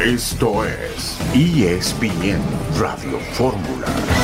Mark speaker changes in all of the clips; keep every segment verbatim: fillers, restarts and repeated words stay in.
Speaker 1: Esto es E S P N Radio Fórmula.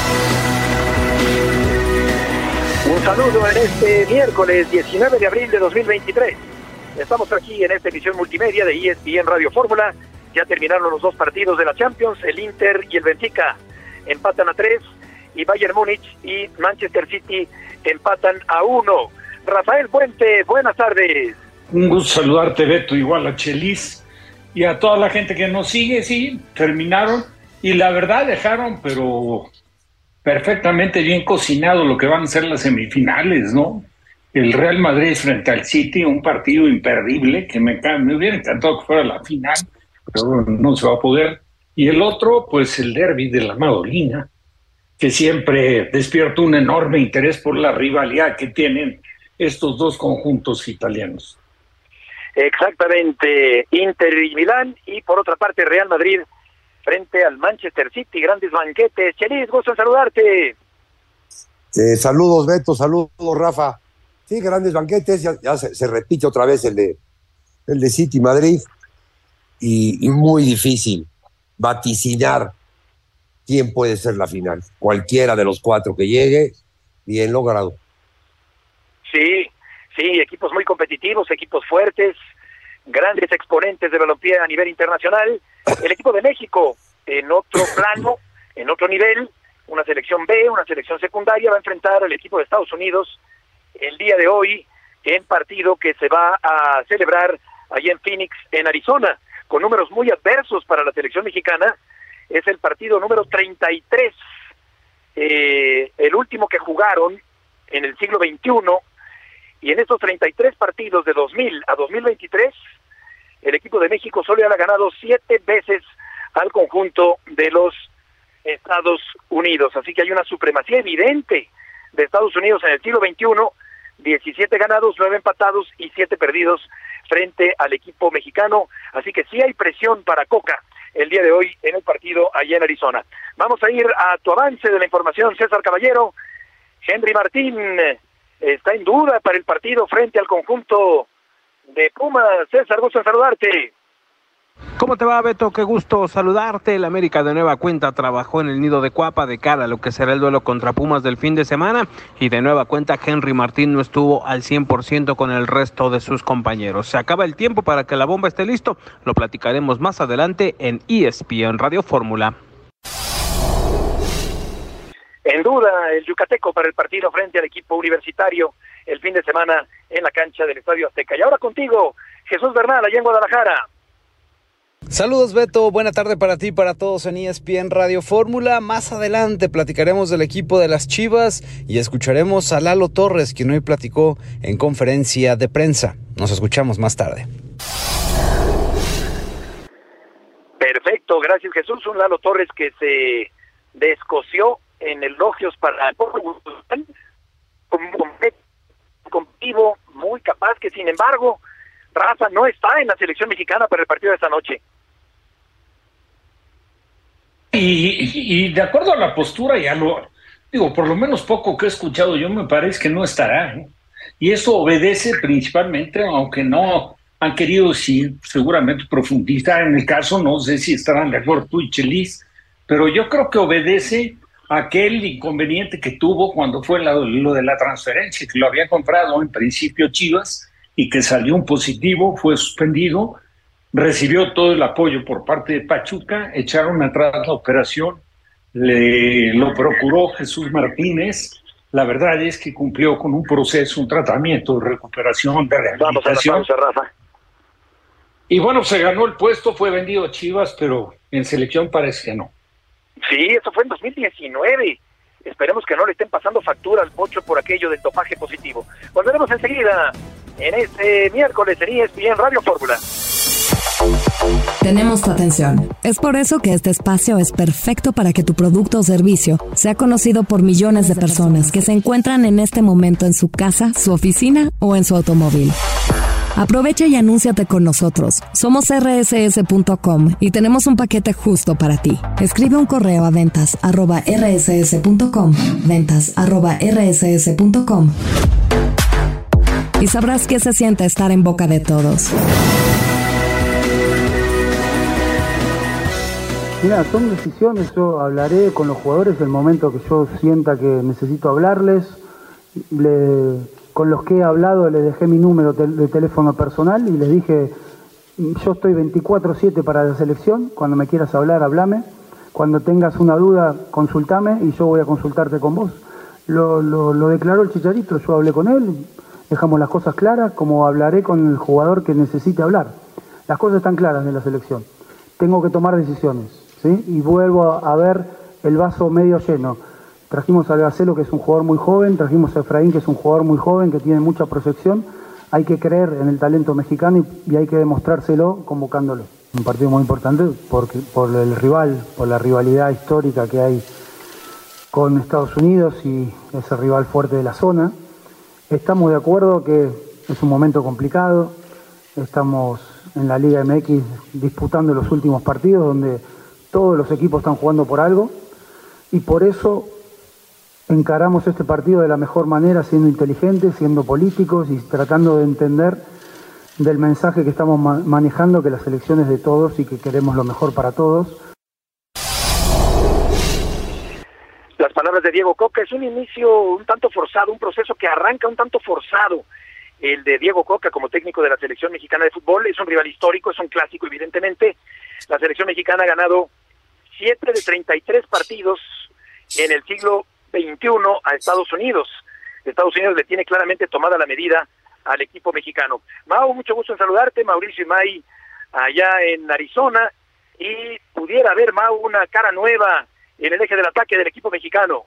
Speaker 2: Un saludo en este miércoles diecinueve de abril de dos mil veintitrés. Estamos aquí en esta edición multimedia de E S P N Radio Fórmula. Ya terminaron los dos partidos de la Champions, el Inter y el Benfica empatan a tres, y Bayern Múnich y Manchester City empatan a uno. Rafael Puente, buenas tardes.
Speaker 3: Un gusto saludarte, Beto, igual a Chelis y a toda la gente que nos sigue. Sí, terminaron y la verdad dejaron, pero perfectamente bien cocinado lo que van a ser las semifinales, ¿no? El Real Madrid frente al City, un partido imperdible que me, me hubiera encantado que fuera la final, pero no se va a poder. Y el otro, pues el derbi de la Madolina, que siempre despierta un enorme interés por la rivalidad que tienen estos dos conjuntos italianos.
Speaker 2: Exactamente, Inter y Milán, y por otra parte Real Madrid frente al Manchester City, grandes banquetes. Chelis, gusto en saludarte.
Speaker 4: Eh, saludos, Beto, saludos, Rafa. Sí, grandes banquetes, ya, ya se, se repite otra vez el de, el de City Madrid, y, y muy difícil vaticinar quién puede ser la final. Cualquiera de los cuatro que llegue, bien logrado.
Speaker 2: Sí, sí, equipos muy competitivos, equipos fuertes, grandes exponentes de balompié a nivel internacional. El equipo de México, en otro plano, en otro nivel, una selección B, una selección secundaria, va a enfrentar al equipo de Estados Unidos el día de hoy en partido que se va a celebrar allá en Phoenix, en Arizona, con números muy adversos para la selección mexicana. Es el partido número treinta y tres, eh, el último que jugaron en el siglo veintiuno, y en estos treinta y tres partidos de dos mil a dos mil veintitrés, el equipo de México solo ha ganado siete veces al conjunto de los Estados Unidos, así que hay una supremacía evidente de Estados Unidos en el siglo veintiuno, diecisiete ganados, nueve empatados y siete perdidos frente al equipo mexicano, así que sí hay presión para Coca el día de hoy en el partido allá en Arizona. Vamos a ir a tu avance de la información, César Caballero. Henry Martín está en duda para el partido frente al conjunto de Pumas. César, gusto en saludarte.
Speaker 5: ¿Cómo te va, Beto? Qué gusto saludarte. El América de nueva cuenta trabajó en el nido de Cuapa de cara a lo que será el duelo contra Pumas del fin de semana, y de nueva cuenta Henry Martín no estuvo al cien por ciento con el resto de sus compañeros. Se acaba el tiempo para que la bomba esté listo. Lo platicaremos más adelante en E S P N Radio Fórmula.
Speaker 2: En duda el yucateco para el partido frente al equipo universitario el fin de semana en la cancha del Estadio Azteca. Y ahora contigo, Jesús Bernal, allá en Guadalajara.
Speaker 6: Saludos, Beto, buena tarde para ti y para todos en E S P N Radio Fórmula. Más adelante platicaremos del equipo de las Chivas y escucharemos a Lalo Torres, quien hoy platicó en conferencia de prensa. Nos escuchamos más tarde.
Speaker 2: Perfecto, gracias, Jesús. Un Lalo Torres que se descoció en elogios para el competitivo, muy capaz, que sin embargo Rafa no está en la selección mexicana para el partido de esta noche.
Speaker 3: Y, y de acuerdo a la postura, ya lo digo, por lo menos poco que he escuchado yo, me parece que no estará, ¿eh? Y eso obedece principalmente, aunque no han querido sí, seguramente profundizar en el caso, no sé si estarán de acuerdo tú y Chelis, pero yo creo que obedece a aquel inconveniente que tuvo cuando fue la, lo de la transferencia, que lo había comprado en principio Chivas y que salió un positivo, fue suspendido, recibió todo el apoyo por parte de Pachuca, echaron atrás la operación, le lo procuró Jesús Martínez. La verdad es que cumplió con un proceso, un tratamiento de recuperación, de rehabilitación.
Speaker 2: Vamos a la pausa, Rafa.
Speaker 3: Y bueno, se ganó el puesto, fue vendido a Chivas, pero en selección parece que no.
Speaker 2: Sí, eso fue en dos mil diecinueve. Esperemos que no le estén pasando factura al Pocho por aquello del dopaje positivo. Volveremos enseguida en este miércoles en E S P N Radio Fórmula.
Speaker 7: Tenemos tu atención. Es por eso que este espacio es perfecto para que tu producto o servicio sea conocido por millones de personas que se encuentran en este momento en su casa, su oficina o en su automóvil. Aprovecha y anúnciate con nosotros. Somos erre ese ese punto com y tenemos un paquete justo para ti. Escribe un correo a ventas arroba erre ese ese punto com, ventas arroba erre ese ese punto com, y sabrás qué se siente estar en boca de todos.
Speaker 8: Mira, son decisiones, yo hablaré con los jugadores el momento que yo sienta que necesito hablarles. Le, con los que he hablado les dejé mi número de, de teléfono personal y les dije, yo estoy veinticuatro siete para la selección, cuando me quieras hablar, hablame. Cuando tengas una duda, consultame y yo voy a consultarte con vos. Lo, lo, lo declaró el Chicharito, yo hablé con él, dejamos las cosas claras, como hablaré con el jugador que necesite hablar. Las cosas están claras de la selección. Tengo que tomar decisiones, ¿sí? Y vuelvo a, a ver el vaso medio lleno. Trajimos a Gacelo, que es un jugador muy joven, trajimos a Efraín, que es un jugador muy joven, que tiene mucha proyección. Hay que creer en el talento mexicano y, y hay que demostrárselo convocándolo. Un partido muy importante porque, por el rival, por la rivalidad histórica que hay con Estados Unidos y ese rival fuerte de la zona. Estamos de acuerdo que es un momento complicado, estamos en la Liga M X disputando los últimos partidos donde todos los equipos están jugando por algo y por eso encaramos este partido de la mejor manera, siendo inteligentes, siendo políticos y tratando de entender del mensaje que estamos ma- manejando, que la selección es de todos y que queremos lo mejor para todos.
Speaker 2: Las palabras de Diego Coca, es un inicio un tanto forzado, un proceso que arranca un tanto forzado. El de Diego Coca como técnico de la selección mexicana de fútbol es un rival histórico, es un clásico evidentemente. La selección mexicana ha ganado siete de treinta y tres partidos en el siglo veintiuno a Estados Unidos. Estados Unidos le tiene claramente tomada la medida al equipo mexicano. Mau, mucho gusto en saludarte, Mauricio y May allá en Arizona, y pudiera haber, Mau, una cara nueva en el eje del ataque del equipo mexicano.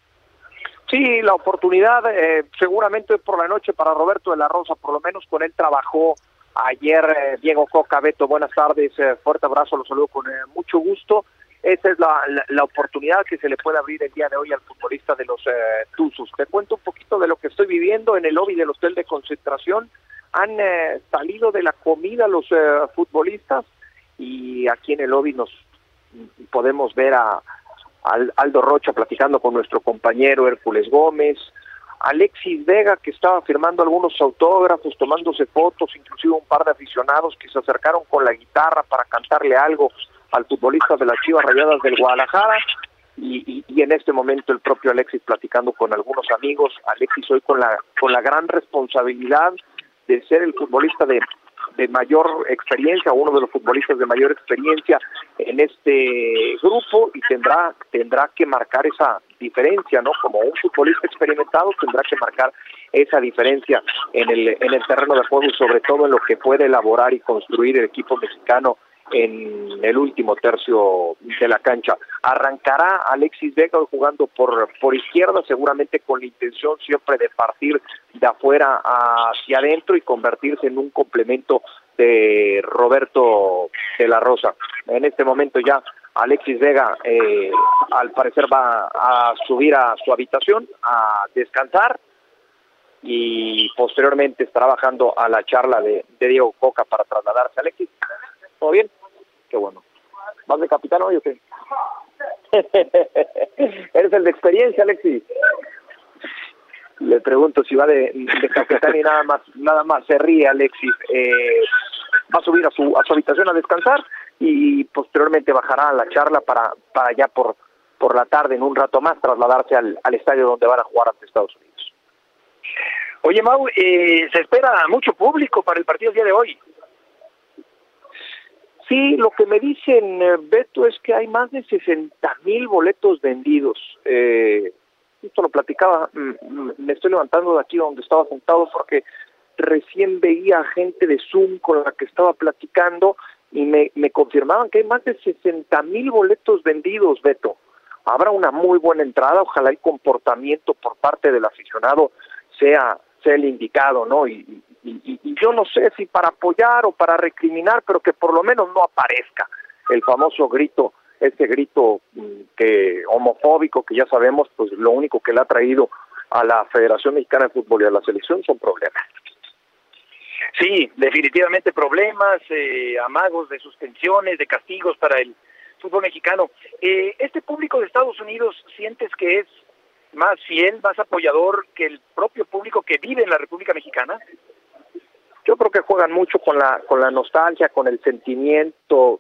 Speaker 9: Sí, la oportunidad eh, seguramente por la noche para Roberto de la Rosa, por lo menos con él trabajó ayer eh, Diego Coca. Beto, buenas tardes, eh, fuerte abrazo, los saludo con eh, mucho gusto. Esa es la, la, la oportunidad que se le puede abrir el día de hoy al futbolista de los eh, Tuzos. Te cuento un poquito de lo que estoy viviendo en el lobby del hotel de concentración. Han eh, salido de la comida los eh, futbolistas y aquí en el lobby nos podemos ver a Aldo Rocha platicando con nuestro compañero Hércules Gómez, Alexis Vega, que estaba firmando algunos autógrafos, tomándose fotos, inclusive un par de aficionados que se acercaron con la guitarra para cantarle algo al futbolista de las Chivas Rayadas del Guadalajara, y, y, y en este momento el propio Alexis platicando con algunos amigos. Alexis hoy con la con la gran responsabilidad de ser el futbolista de de mayor experiencia, uno de los futbolistas de mayor experiencia en este grupo, y tendrá tendrá que marcar esa diferencia, ¿no? Como un futbolista experimentado tendrá que marcar esa diferencia en el en el terreno de juego y sobre todo en lo que puede elaborar y construir el equipo mexicano en el último tercio de la cancha. Arrancará Alexis Vega jugando por por izquierda, seguramente con la intención siempre de partir de afuera hacia adentro y convertirse en un complemento de Roberto de la Rosa. En este momento ya Alexis Vega eh, al parecer va a subir a su habitación a descansar y posteriormente estará bajando a la charla de, de Diego Coca para trasladarse. Alexis, ¿todo bien? Qué bueno. ¿Vas de capitán hoy o qué? ¿Eres el de experiencia, Alexis? Le pregunto si va de, de capitán y nada más, nada más se ríe Alexis. Eh, va a subir a su a su habitación a descansar y posteriormente bajará a la charla para para ya por por la tarde, en un rato más, trasladarse al, al estadio donde van a jugar ante Estados Unidos.
Speaker 2: Oye, Mau, eh, se espera mucho público para el partido del día de hoy.
Speaker 9: Sí, lo que me dicen, eh, Beto, es que hay más de sesenta mil boletos vendidos. Eh, esto lo platicaba, mm, me estoy levantando de aquí donde estaba sentado porque recién veía gente de Zoom con la que estaba platicando y me, me confirmaban que hay más de sesenta mil boletos vendidos, Beto. Habrá una muy buena entrada, ojalá el comportamiento por parte del aficionado sea, sea el indicado, ¿no? Y, y, y yo no sé si para apoyar o para recriminar, pero que por lo menos no aparezca el famoso grito, este grito que homofóbico que ya sabemos, pues lo único que le ha traído a la Federación Mexicana de Fútbol y a la selección son problemas.
Speaker 2: Sí, definitivamente problemas, eh, amagos de suspensiones, de castigos para el fútbol mexicano. Eh, ¿Este público de Estados Unidos sientes que es más fiel, más apoyador que el propio público que vive en la República Mexicana?
Speaker 9: Yo creo que juegan mucho con la con la nostalgia, con el sentimiento,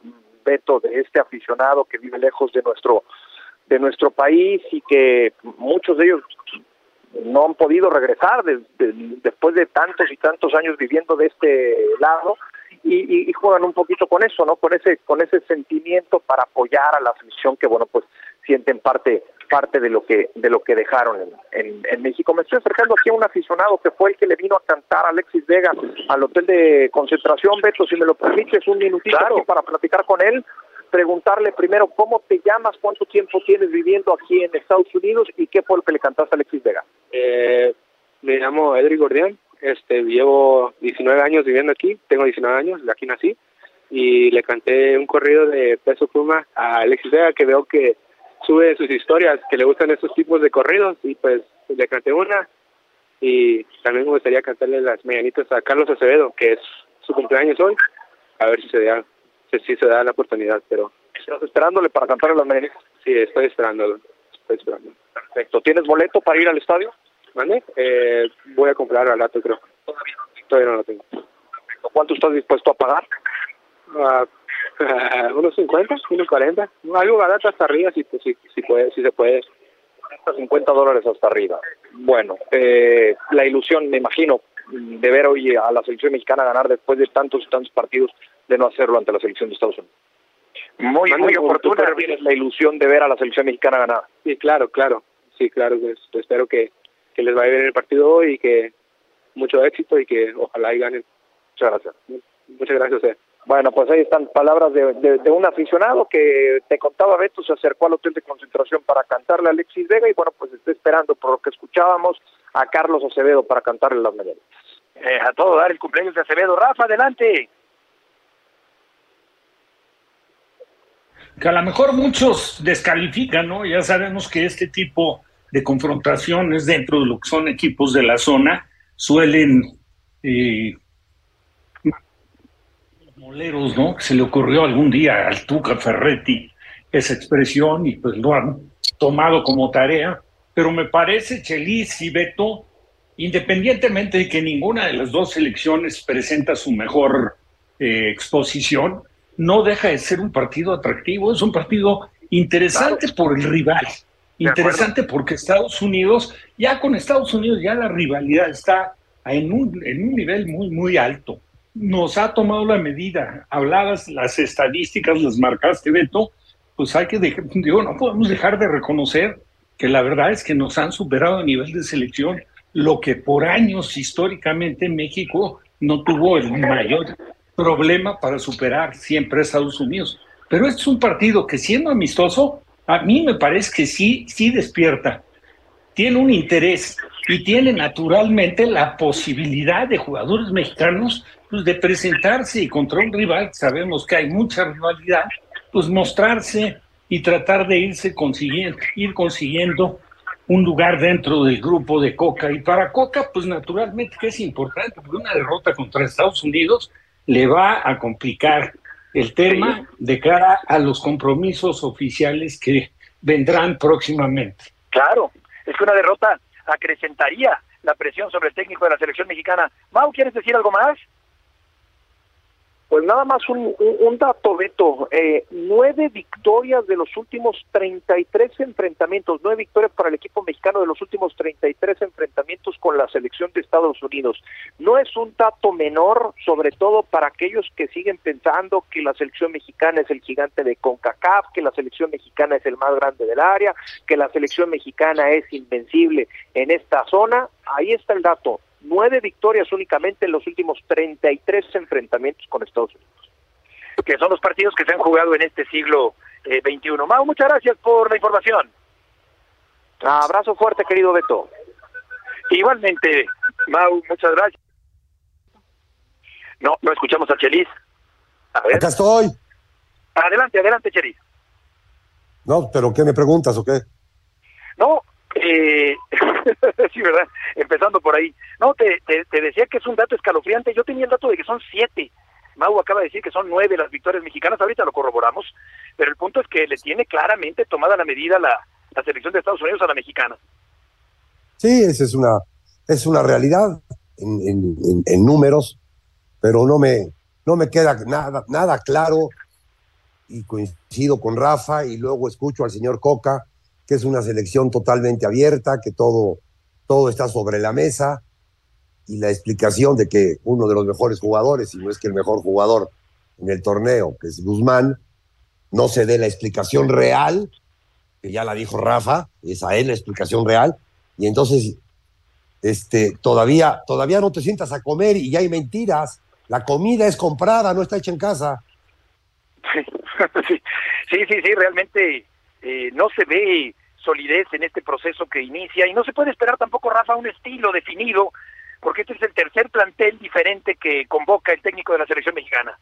Speaker 9: Beto, de este aficionado que vive lejos de nuestro de nuestro país y que muchos de ellos no han podido regresar de, de, después de tantos y tantos años viviendo de este lado y, y, y juegan un poquito con eso, ¿no? Con ese con ese sentimiento para apoyar a la selección que, bueno, pues sienten parte parte de lo que de lo que dejaron en, en, en México. Me estoy acercando aquí a un aficionado que fue el que le vino a cantar a Alexis Vega al hotel de concentración. Beto, si me lo permites, un minutito claro. aquí para platicar con él. Preguntarle primero cómo te llamas, cuánto tiempo tienes viviendo aquí en Estados Unidos y qué fue lo que le cantaste a Alexis Vega.
Speaker 10: Eh, me llamo Edric Gordián, este, llevo diecinueve años viviendo aquí, tengo diecinueve años, de aquí nací, y le canté un corrido de Peso Pluma a Alexis Vega, que veo que sube sus historias, que le gustan esos tipos de corridos, y pues le canté una, y también me gustaría cantarle las mañanitas a Carlos Acevedo, que es su cumpleaños hoy, a ver si se da si sí se da la oportunidad, pero...
Speaker 9: ¿Estás esperándole para cantarle las mañanitas?
Speaker 10: Sí, estoy esperándolo, estoy esperando.
Speaker 9: Perfecto. ¿Tienes boleto para ir al estadio?
Speaker 10: ¿Vale? Eh, voy a comprar al rato, creo. Todavía no, todavía no lo tengo.
Speaker 9: Perfecto. ¿Cuánto estás dispuesto a pagar?
Speaker 10: Uh, uh, unos cincuenta, unos cuarenta. Algo barato hasta arriba, si, si, si, puede, si se puede.
Speaker 9: Hasta cincuenta dólares hasta arriba. Bueno, eh, la ilusión, me imagino, de ver hoy a la selección mexicana ganar después de tantos y tantos partidos, de no hacerlo ante la selección de Estados Unidos. Muy, muy oportuna la ilusión de ver a la selección mexicana ganar.
Speaker 10: Sí, claro, claro. Sí, claro. Pues, espero que, que les vaya bien el partido hoy y que mucho éxito y que ojalá y ganen.
Speaker 9: Muchas gracias.
Speaker 10: Muchas gracias. Eh.
Speaker 9: Bueno, pues ahí están palabras de, de, de un aficionado que te contaba, Beto, se acercó al hotel de concentración para cantarle a Alexis Vega y bueno, pues está esperando, por lo que escuchábamos, a Carlos Acevedo para cantarle las mañanas.
Speaker 2: Eh, a todo dar el cumpleaños de Acevedo. Rafa, adelante.
Speaker 3: Que a lo mejor muchos descalifican, ¿no? Ya sabemos que este tipo de confrontaciones dentro de lo que son equipos de la zona suelen eh, moleros, ¿no? Que se le ocurrió algún día al Tuca Ferretti esa expresión y pues lo han tomado como tarea, pero me parece, Chelis y Beto, independientemente de que ninguna de las dos selecciones presenta su mejor eh, exposición, no deja de ser un partido atractivo, es un partido interesante claro. por el rival, interesante porque Estados Unidos, ya con Estados Unidos ya la rivalidad está en un, en un nivel muy, muy alto. Nos ha tomado la medida, hablabas las estadísticas, las marcaste, Beto, pues hay que dejar, digo, no podemos dejar de reconocer que la verdad es que nos han superado a nivel de selección, lo que por años históricamente México no tuvo el mayor problema para superar siempre a Estados Unidos. Pero este es un partido que, siendo amistoso, a mí me parece que sí, sí despierta, tiene un interés y tiene naturalmente la posibilidad de jugadores mexicanos pues, de presentarse y contra un rival, sabemos que hay mucha rivalidad, pues mostrarse y tratar de irse consiguiendo, ir consiguiendo un lugar dentro del grupo de Coca. Y para Coca, pues naturalmente que es importante, porque una derrota contra Estados Unidos le va a complicar el tema de cara a los compromisos oficiales que vendrán próximamente.
Speaker 2: Claro, es que una derrota acrecentaría la presión sobre el técnico de la selección mexicana. Mau, ¿quieres decir algo más?
Speaker 9: Pues nada más un, un, un dato, Beto. Eh, nueve victorias de los últimos treinta y tres enfrentamientos, nueve victorias para el equipo mexicano de los últimos treinta y tres enfrentamientos con la selección de Estados Unidos. No es un dato menor, sobre todo para aquellos que siguen pensando que la selección mexicana es el gigante de CONCACAF, que la selección mexicana es el más grande del área, que la selección mexicana es invencible en esta zona. Ahí está el dato. Nueve victorias únicamente en los últimos treinta y tres enfrentamientos con Estados Unidos.
Speaker 2: Que son los partidos que se han jugado en este siglo eh, veintiuno. Mau, muchas gracias por la información.
Speaker 9: Abrazo fuerte, querido Beto.
Speaker 2: Igualmente, Mau, muchas gracias. No, no escuchamos a Chelis.
Speaker 4: A ver. Acá estoy.
Speaker 2: Adelante, adelante, Chelis.
Speaker 4: No, pero ¿qué me preguntas o qué?
Speaker 2: No, eh, sí, ¿verdad? Empezando por ahí. No, te, te, te decía que es un dato escalofriante. Yo tenía el dato de que son siete. Mau acaba de decir que son nueve las victorias mexicanas. Ahorita lo corroboramos. Pero el punto es que le tiene claramente tomada la medida la, la selección de Estados Unidos a la mexicana.
Speaker 4: Sí, esa es una, es una realidad en, en, en, en números, pero no me, no me queda nada, nada claro y coincido con Rafa, y luego escucho al señor Coca, que es una selección totalmente abierta, que todo, todo está sobre la mesa, y la explicación de que uno de los mejores jugadores, si no es que el mejor jugador en el torneo, que es Guzmán, no se dé la explicación real, que ya la dijo Rafa, esa es la explicación real, y entonces este, todavía, todavía no te sientas a comer y ya hay mentiras. La comida es comprada, no está hecha en casa.
Speaker 2: Sí, sí, sí, sí, realmente eh, no se ve solidez en este proceso que inicia y no se puede esperar tampoco, Rafa, un estilo definido, porque este es el tercer plantel diferente que convoca el técnico de la selección mexicana.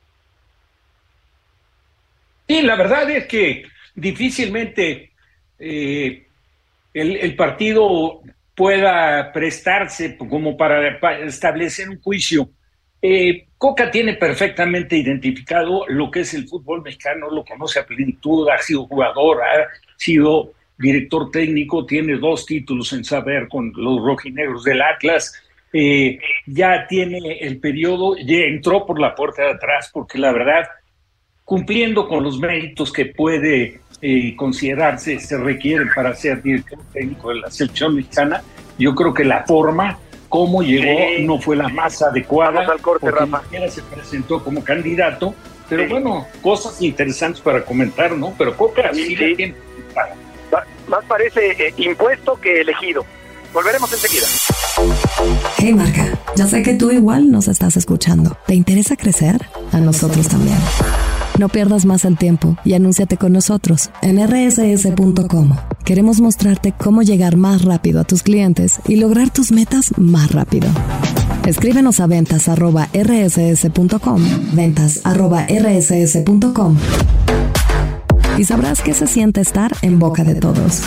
Speaker 3: Sí, la verdad es que difícilmente eh, el, el partido pueda prestarse como para, para establecer un juicio. Eh, Coca tiene perfectamente identificado lo que es el fútbol mexicano, lo conoce a plenitud, ha sido jugador, ha sido director técnico, tiene dos títulos en saber con los rojinegros del Atlas, eh, ya tiene el periodo, ya entró por la puerta de atrás, porque la verdad, cumpliendo con los méritos que puede eh, considerarse, se requieren para ser director técnico de la selección mexicana, yo creo que la forma cómo llegó sí. no fue la más adecuada.
Speaker 2: Vamos al corte,
Speaker 3: porque
Speaker 2: Rafa.
Speaker 3: ni siquiera se presentó como candidato, pero sí. bueno, cosas interesantes para comentar, ¿no? Pero Coca sí, sí, sí. tiene.
Speaker 2: Más parece eh, impuesto que elegido. Volveremos enseguida.
Speaker 7: Hey Marca, ya sé que tú igual nos estás escuchando. ¿Te interesa crecer? A nosotros también. No pierdas más el tiempo y anúnciate con nosotros en erre ese ese punto com. Queremos mostrarte cómo llegar más rápido a tus clientes y lograr tus metas más rápido. Escríbenos a ventas arroba erre ese ese punto com, ventas arroba erre ese ese punto com, y sabrás qué se siente estar en boca de todos.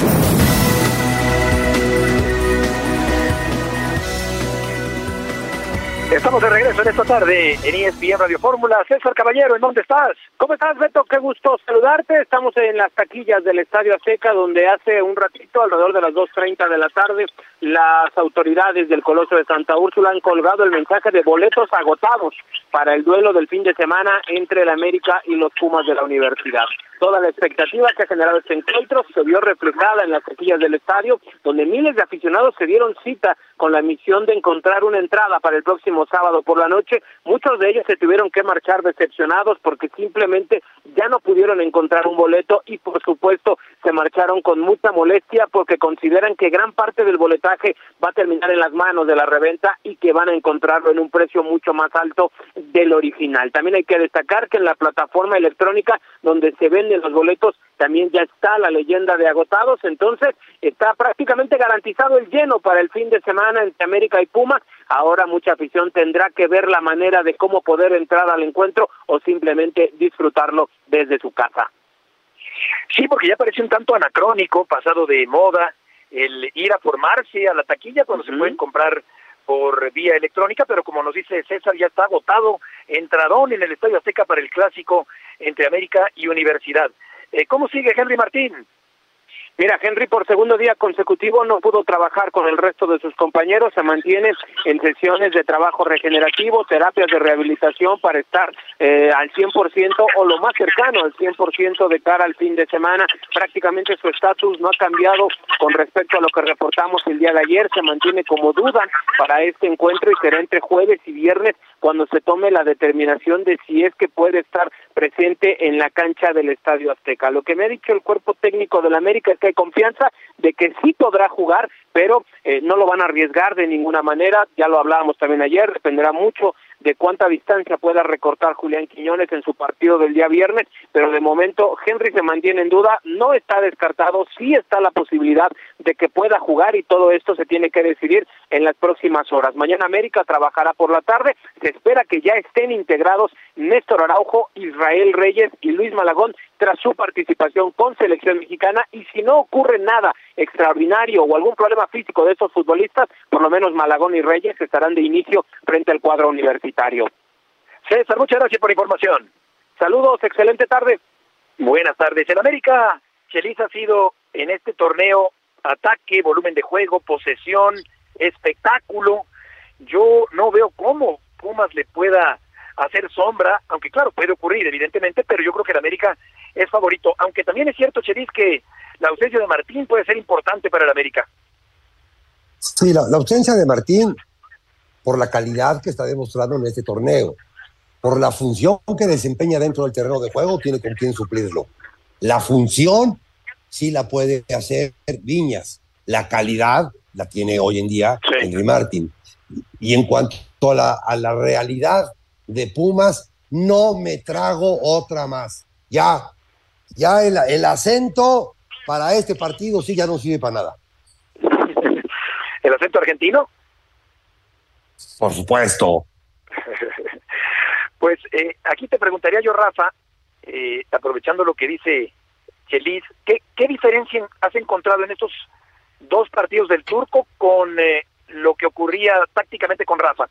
Speaker 2: Estamos de regreso en esta tarde en E S P N Radio Fórmula. César Caballero, ¿en dónde estás?
Speaker 9: ¿Cómo estás, Beto? Qué gusto saludarte. Estamos en las taquillas del Estadio Azteca, donde hace un ratito, alrededor de las dos treinta de la tarde, las autoridades del Coloso de Santa Úrsula han colgado el mensaje de boletos agotados para el duelo del fin de semana entre el América y los Pumas de la Universidad. Toda la expectativa que ha generado este encuentro se vio reflejada en las taquillas del estadio, donde miles de aficionados se dieron cita con la misión de encontrar una entrada para el próximo sábado por la noche. Muchos de ellos se tuvieron que marchar decepcionados porque simplemente ya no pudieron encontrar un boleto y, por supuesto, se marcharon con mucha molestia porque consideran que gran parte del boletaje va a terminar en las manos de la reventa y que van a encontrarlo en un precio mucho más alto del original. También hay que destacar que en la plataforma electrónica donde se venden los boletos también ya está la leyenda de agotados, entonces está prácticamente garantizado el lleno para el fin de semana entre América y Pumas. Ahora mucha afición tendrá que ver la manera de cómo poder entrar al encuentro o simplemente disfrutarlo desde su casa.
Speaker 2: Sí, porque ya parece un tanto anacrónico, pasado de moda, el ir a formarse a la taquilla cuando uh-huh. se pueden comprar por vía electrónica, pero como nos dice César, ya está agotado, entradón en el Estadio Azteca para el clásico entre América y Universidad. Eh, ¿Cómo sigue Henry Martín?
Speaker 9: Mira, Henry por segundo día consecutivo no pudo trabajar con el resto de sus compañeros, se mantiene en sesiones de trabajo regenerativo, terapias de rehabilitación para estar eh, al cien por ciento o lo más cercano al cien por ciento de cara al fin de semana. Prácticamente su estatus no ha cambiado con respecto a lo que reportamos el día de ayer, se mantiene como duda para este encuentro y será entre jueves y viernes cuando se tome la determinación de si es que puede estar presente en la cancha del Estadio Azteca. Lo que me ha dicho el cuerpo técnico del América es que hay confianza de que sí podrá jugar, pero eh, no lo van a arriesgar de ninguna manera, ya lo hablábamos también ayer, dependerá mucho de cuánta distancia pueda recortar Julián Quiñones en su partido del día viernes, pero de momento Henry se mantiene en duda, no está descartado, sí está la posibilidad de que pueda jugar y todo esto se tiene que decidir en las próximas horas. Mañana América trabajará por la tarde, se espera que ya estén integrados Néstor Araujo, Israel Reyes y Luis Malagón tras su participación con selección mexicana, y si no ocurre nada extraordinario o algún problema físico de estos futbolistas, por lo menos Malagón y Reyes estarán de inicio frente al cuadro universitario.
Speaker 2: César, muchas gracias por la información.
Speaker 9: Saludos, excelente tarde.
Speaker 2: Buenas tardes. En América, Chelis ha sido en este torneo ataque, volumen de juego, posesión, espectáculo. Yo no veo cómo Pumas le pueda hacer sombra, aunque claro, puede ocurrir evidentemente, pero yo creo que el América es favorito, aunque también es cierto, Chelis, que la ausencia de Martín puede ser importante para el América.
Speaker 4: Sí, la, la ausencia de Martín, por la calidad que está demostrando en este torneo, por la función que desempeña dentro del terreno de juego, tiene con quién suplirlo. La función sí la puede hacer Viñas, la calidad la tiene hoy en día sí. Henry Martín. Y en cuanto a la, a la realidad de Pumas, no me trago otra más. Ya, ya el, el acento para este partido sí ya no sirve para nada.
Speaker 2: ¿El acento argentino?
Speaker 4: Por supuesto.
Speaker 2: Pues eh, aquí te preguntaría yo, Rafa, eh, aprovechando lo que dice Chelis, ¿qué, ¿qué diferencia has encontrado en estos dos partidos del Turco con eh, lo que ocurría tácticamente con Rafa?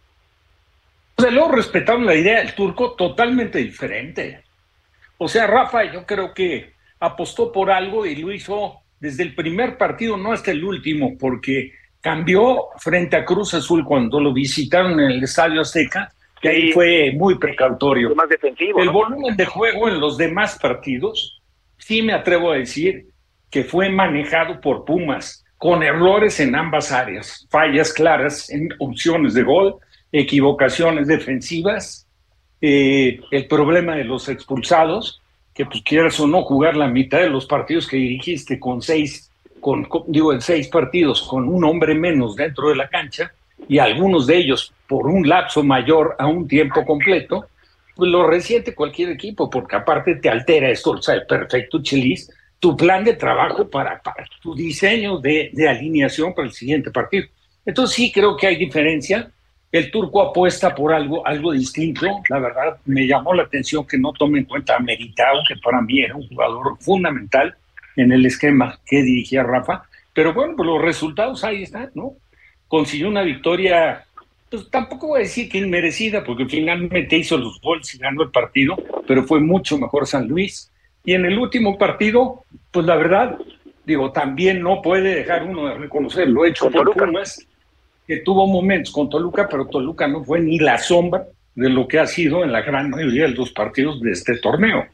Speaker 3: O sea, luego respetamos la idea del Turco totalmente diferente. O sea, Rafa yo creo que apostó por algo y lo hizo desde el primer partido, no hasta el último, porque cambió frente a Cruz Azul cuando lo visitaron en el Estadio Azteca, que sí, ahí fue muy precautorio.
Speaker 2: Fue más defensivo,
Speaker 3: el
Speaker 2: ¿no?
Speaker 3: volumen de juego en los demás partidos, sí me atrevo a decir que fue manejado por Pumas, con errores en ambas áreas, fallas claras en opciones de gol, equivocaciones defensivas, eh, el problema de los expulsados, que pues quieras o no jugar la mitad de los partidos que dirigiste con seis, con, con digo en seis partidos con un hombre menos dentro de la cancha, y algunos de ellos por un lapso mayor a un tiempo completo, pues lo resiente cualquier equipo, porque aparte te altera esto, o sea, el perfecto Chelis, tu plan de trabajo para, para tu diseño de, de alineación para el siguiente partido. Entonces sí creo que hay diferencia. El Turco apuesta por algo, algo distinto. La verdad, me llamó la atención que no tome en cuenta a Meritao, que para mí era un jugador fundamental en el esquema que dirigía Rafa. Pero bueno, pues los resultados ahí están, ¿no? Consiguió una victoria, pues tampoco voy a decir que inmerecida, porque finalmente hizo los goles y ganó el partido, pero fue mucho mejor San Luis. Y en el último partido, pues la verdad, digo, también no puede dejar uno de reconocer lo hecho por Pumas, que tuvo momentos con Toluca, pero Toluca no fue ni la sombra de lo que ha sido en la gran mayoría de los partidos de este torneo.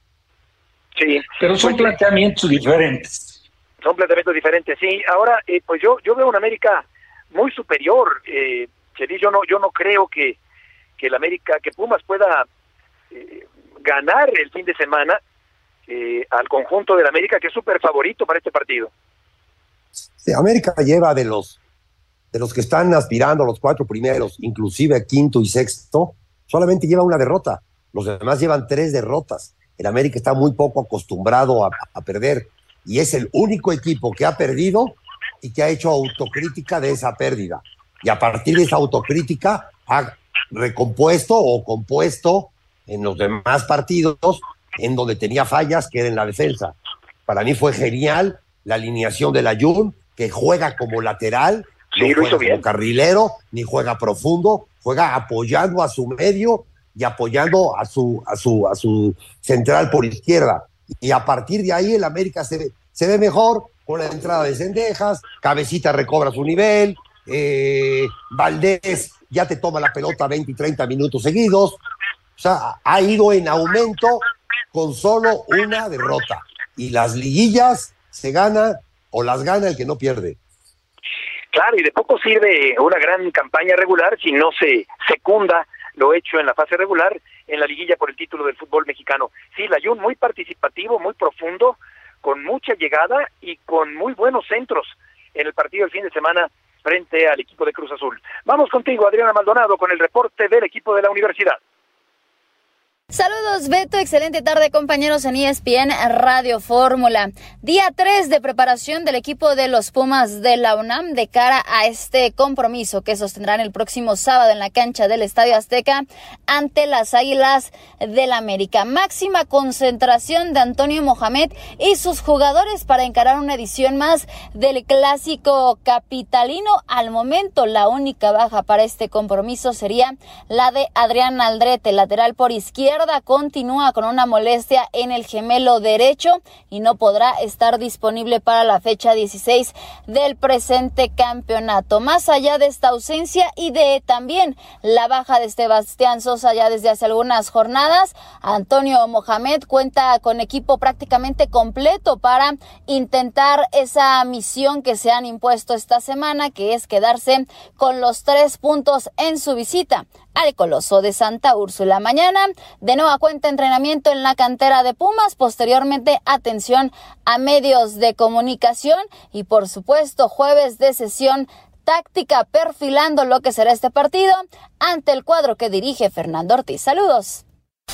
Speaker 2: Sí.
Speaker 3: Pero son pues, planteamientos diferentes.
Speaker 2: Son planteamientos diferentes, sí. Ahora, eh, pues yo yo veo una América muy superior. Eh, yo no yo no creo que, que el América, que Pumas pueda eh, ganar el fin de semana eh, al conjunto del América, que es súper favorito para este partido.
Speaker 4: Sí, América lleva de los de los que están aspirando a los cuatro primeros, inclusive quinto y sexto, solamente lleva una derrota. Los demás llevan tres derrotas. El América está muy poco acostumbrado a, a perder, y es el único equipo que ha perdido y que ha hecho autocrítica de esa pérdida. Y a partir de esa autocrítica ha recompuesto o compuesto en los demás partidos en donde tenía fallas, que era en la defensa. Para mí fue genial la alineación del Ayun, que juega como lateral,
Speaker 2: sí,
Speaker 4: no
Speaker 2: lo hizo
Speaker 4: juega
Speaker 2: bien.
Speaker 4: como carrilero, ni juega profundo, juega apoyando a su medio y apoyando a su, a su, a su central por izquierda. Y a partir de ahí el América se ve, se ve mejor con la entrada de Cendejas, Cabecita recobra su nivel, eh, Valdés ya te toma la pelota veinte y treinta minutos seguidos. O sea, ha ido en aumento con solo una derrota. Y las liguillas se ganan o las gana el que no pierde.
Speaker 2: Claro, y de poco sirve una gran campaña regular si no se secunda lo hecho en la fase regular en la liguilla por el título del fútbol mexicano. Sí, la Jun muy participativo, muy profundo, con mucha llegada y con muy buenos centros en el partido del fin de semana frente al equipo de Cruz Azul. Vamos contigo, Adriana Maldonado, con el reporte del equipo de la universidad.
Speaker 11: Saludos, Beto, excelente tarde, compañeros en E S P N Radio Fórmula. Día tres de preparación del equipo de los Pumas de la UNAM de cara a este compromiso que sostendrán el próximo sábado en la cancha del Estadio Azteca ante las Águilas del América. Máxima concentración de Antonio Mohamed y sus jugadores para encarar una edición más del Clásico Capitalino. Al momento, la única baja para este compromiso sería la de Adrián Aldrete, lateral por izquierda, izquierda continúa con una molestia en el gemelo derecho y no podrá estar disponible para la fecha dieciséis del presente campeonato. Más allá de esta ausencia y de también la baja de Sebastián Sosa ya desde hace algunas jornadas, Antonio Mohamed cuenta con equipo prácticamente completo para intentar esa misión que se han impuesto esta semana, que es quedarse con los tres puntos en su visita al Coloso de Santa Úrsula. Mañana, de nueva cuenta, entrenamiento en la cantera de Pumas, posteriormente atención a medios de comunicación y, por supuesto, jueves de sesión táctica perfilando lo que será este partido ante el cuadro que dirige Fernando Ortiz. Saludos.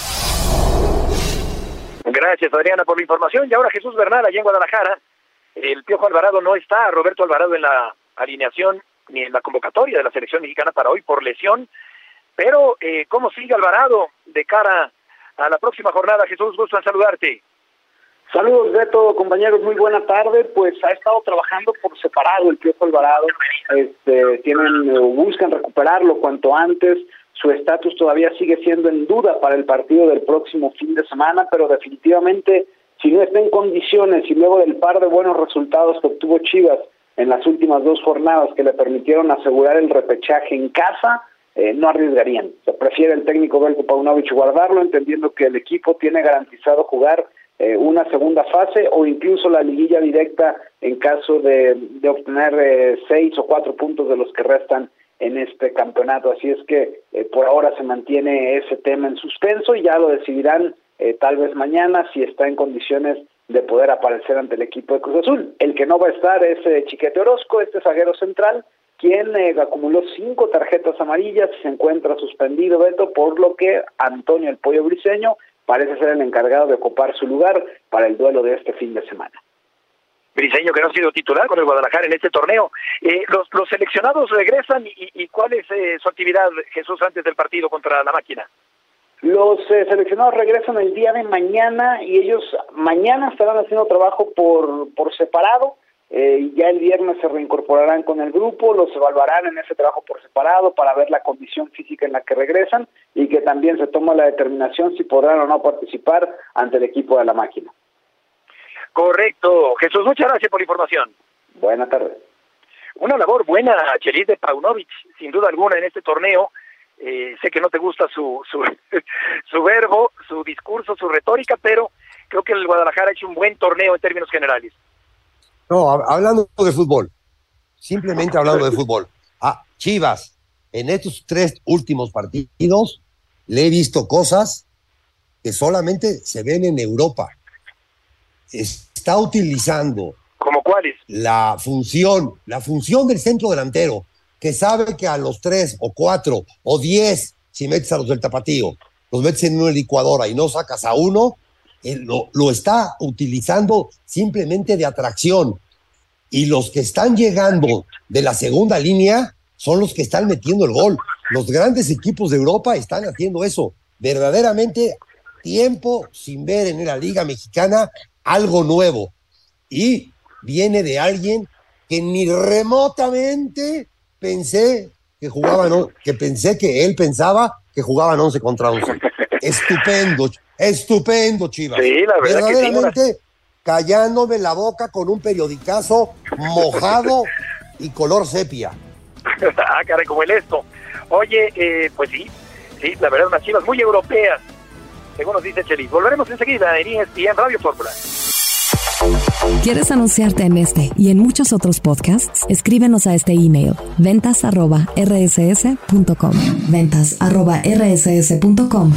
Speaker 2: Gracias, Adriana, por la información. Y ahora Jesús Bernal, allá en Guadalajara. El Piojo Alvarado no está, Roberto Alvarado en la alineación ni en la convocatoria de la selección mexicana para hoy por lesión. Pero, eh, ¿cómo sigue Alvarado de cara a la próxima jornada? Jesús, gusto en saludarte.
Speaker 12: Saludos, Beto, compañeros, muy buena tarde. Pues ha estado trabajando por separado el Piojo Alvarado. Este, tienen, buscan recuperarlo cuanto antes. Su estatus todavía sigue siendo en duda para el partido del próximo fin de semana, pero definitivamente, si no está en condiciones y luego del par de buenos resultados que obtuvo Chivas en las últimas dos jornadas que le permitieron asegurar el repechaje en casa, Eh, no arriesgarían. Se prefiere el técnico Veljko Paunovic guardarlo, entendiendo que el equipo tiene garantizado jugar eh, una segunda fase o incluso la liguilla directa en caso de, de obtener eh, seis o cuatro puntos de los que restan en este campeonato. Así es que eh, por ahora se mantiene ese tema en suspenso y ya lo decidirán eh, tal vez mañana si está en condiciones de poder aparecer ante el equipo de Cruz Azul. El que no va a estar es eh, Chiquete Orozco, este zaguero central, quien eh, acumuló cinco tarjetas amarillas y se encuentra suspendido, Beto, por lo que Antonio el Pollo Briseño parece ser el encargado de ocupar su lugar para el duelo de este fin de semana.
Speaker 2: Briseño, que no ha sido titular con el Guadalajara en este torneo. Eh, los, los seleccionados regresan y, y ¿cuál es eh, su actividad, Jesús, antes del partido contra la Máquina?
Speaker 12: Los eh, seleccionados regresan el día de mañana y ellos mañana estarán haciendo trabajo por, por separado. Eh, ya el viernes se reincorporarán con el grupo, los evaluarán en ese trabajo por separado para ver la condición física en la que regresan y que también se toma la determinación si podrán o no participar ante el equipo de la Máquina.
Speaker 2: Correcto. Jesús, muchas gracias por la información.
Speaker 12: Buenas tardes.
Speaker 2: Una labor buena, Chelis, de Paunovic, sin duda alguna, en este torneo. Eh, sé que no te gusta su, su, su verbo, su discurso, su retórica, pero creo que el Guadalajara ha hecho un buen torneo en términos generales.
Speaker 4: No, hablando de fútbol, simplemente hablando de fútbol. A Chivas, en estos tres últimos partidos, le he visto cosas que solamente se ven en Europa. Está utilizando
Speaker 2: ¿Cómo cuáles?
Speaker 4: La función, la función del centro delantero, que sabe que a los tres o cuatro o diez, si metes a los del tapatío, los metes en una licuadora y no sacas a uno, él lo, lo está utilizando simplemente de atracción. Y los que están llegando de la segunda línea son los que están metiendo el gol. Los grandes equipos de Europa están haciendo eso. Verdaderamente, tiempo sin ver en la Liga Mexicana algo nuevo. Y viene de alguien que ni remotamente pensé que jugaban, que pensé que él pensaba que jugaban once contra once. Estupendo, estupendo, Chivas.
Speaker 2: Sí, la verdad
Speaker 4: verdaderamente
Speaker 2: que sí, una...
Speaker 4: callándome la boca con un periodicazo mojado y color sepia.
Speaker 2: Ah, caray, como el esto. Oye, eh, pues sí, sí, la verdad, unas Chivas muy europeas, según nos dice Chelis. Volveremos enseguida en E S P N Radio Fórmula.
Speaker 7: ¿Quieres anunciarte en este y en muchos otros podcasts? Escríbenos a este email, ventas arroba r s s punto com. ventas arroba r s s punto com.